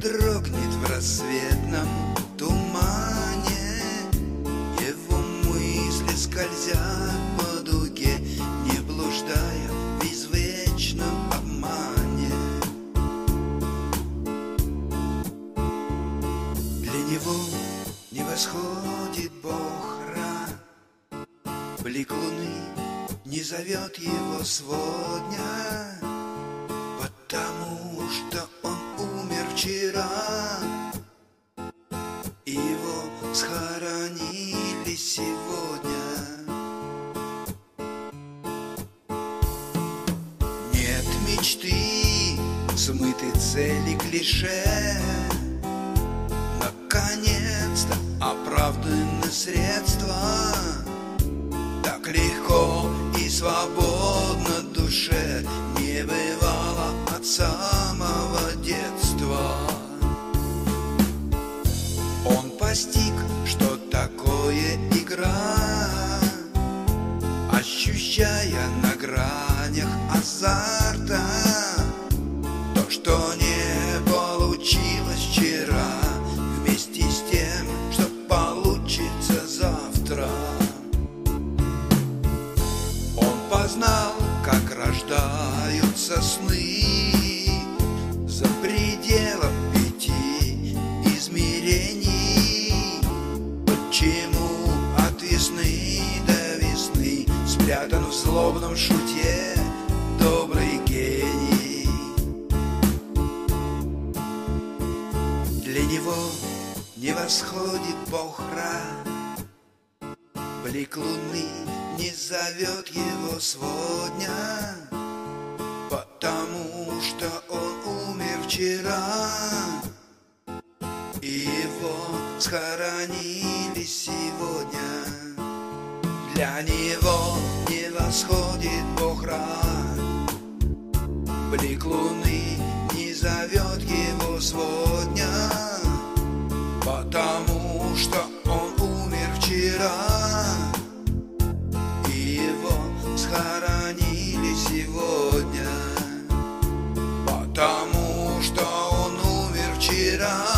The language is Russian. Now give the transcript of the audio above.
дрогнет в рассветном тумане, его мысли скользят по дуге, не блуждая в извечном обмане. Для него не восходит Бог ран, блик луны не зовет его сегодня, потому что он умер вчера, и его схоронили сегодня. Нет мечты, смыты цели клише, наконец-то оправданы средства. Так легко и свободно душе не бывало от самого детства. Он постиг, что такое игра, ощущая на гранях азарта то, что не получилось вчера, вместе с тем, что получится завтра. Он познал, как рождаются сны за пределом 5 измерений. Почему от весны до весны спрятан в злобном шуте добрый гений? Для него не восходит Бог ран, блик луны не зовет его сегодня, потому что он умер вчера, и его схоронили сегодня. Для него не восходит Бог ран, блик луны не зовет его сегодня, потому что он умер вчера, схоронили сегодня, потому что он умер вчера.